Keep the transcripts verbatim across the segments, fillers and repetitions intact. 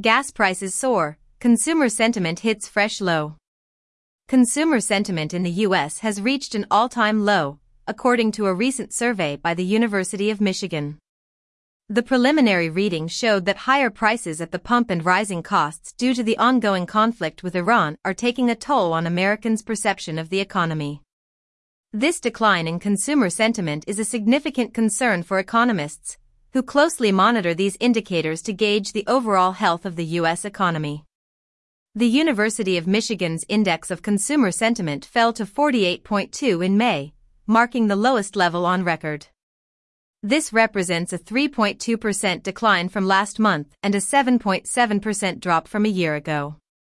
Gas prices soar, consumer sentiment hits fresh low. Consumer sentiment in the U S has reached an all-time low, according to a recent survey by the University of Michigan. The preliminary reading showed that higher prices at the pump and rising costs due to the ongoing conflict with Iran are taking a toll on Americans' perception of the economy. This decline in consumer sentiment is a significant concern for economists, who closely monitor these indicators to gauge the overall health of the U S economy. The University of Michigan's index of consumer sentiment fell to forty-eight point two in May, marking the lowest level on record. This represents a three point two percent decline from last month and a seven point seven percent drop from a year ago.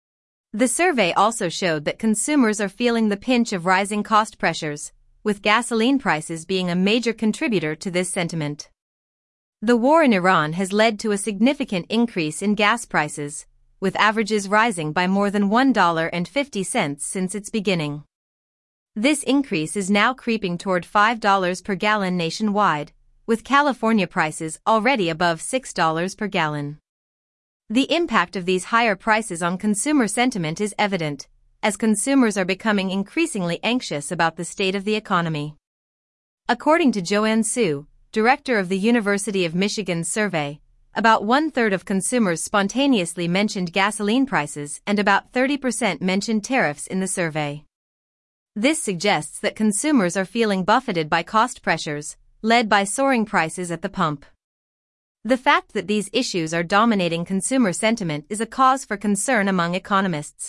The survey also showed that consumers are feeling the pinch of rising cost pressures, with gasoline prices being a major contributor to this sentiment. The war in Iran has led to a significant increase in gas prices, with averages rising by more than one dollar and fifty cents since its beginning. This increase is now creeping toward five dollars per gallon nationwide, with California prices already above six dollars per gallon. The impact of these higher prices on consumer sentiment is evident, as consumers are becoming increasingly anxious about the state of the economy. According to Joanne Su, director of the University of Michigan's survey, about one-third of consumers spontaneously mentioned gasoline prices and about thirty percent mentioned tariffs in the survey. This suggests that consumers are feeling buffeted by cost pressures, led by soaring prices at the pump. The fact that these issues are dominating consumer sentiment is a cause for concern among economists.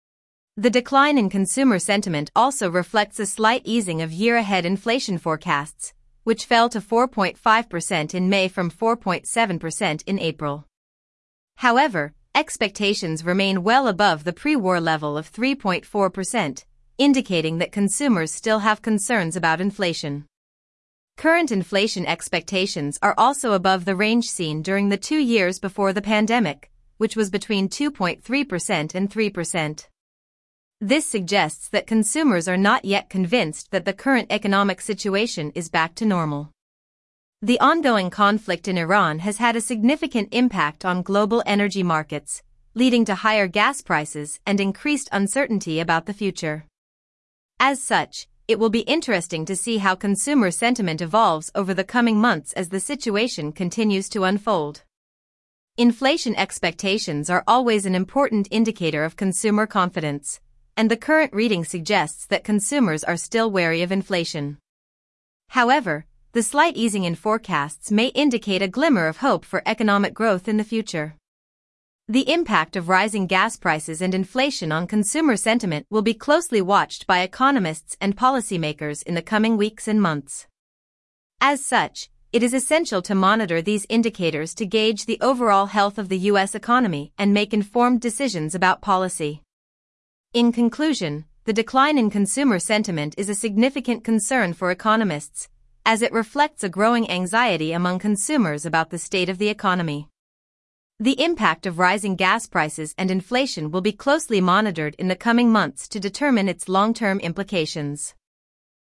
The decline in consumer sentiment also reflects a slight easing of year-ahead inflation forecasts, which fell to four point five percent in May from four point seven percent in April. However, expectations remain well above the pre-war level of three point four percent, indicating that consumers still have concerns about inflation. Current inflation expectations are also above the range seen during the two years before the pandemic, which was between two point three percent and three percent. This suggests that consumers are not yet convinced that the current economic situation is back to normal. The ongoing conflict in Iran has had a significant impact on global energy markets, leading to higher gas prices and increased uncertainty about the future. As such, it will be interesting to see how consumer sentiment evolves over the coming months as the situation continues to unfold. Inflation expectations are always an important indicator of consumer confidence, and the current reading suggests that consumers are still wary of inflation. However, the slight easing in forecasts may indicate a glimmer of hope for economic growth in the future. The impact of rising gas prices and inflation on consumer sentiment will be closely watched by economists and policymakers in the coming weeks and months. As such, it is essential to monitor these indicators to gauge the overall health of the U S economy and make informed decisions about policy. In conclusion, the decline in consumer sentiment is a significant concern for economists, as it reflects a growing anxiety among consumers about the state of the economy. The impact of rising gas prices and inflation will be closely monitored in the coming months to determine its long-term implications.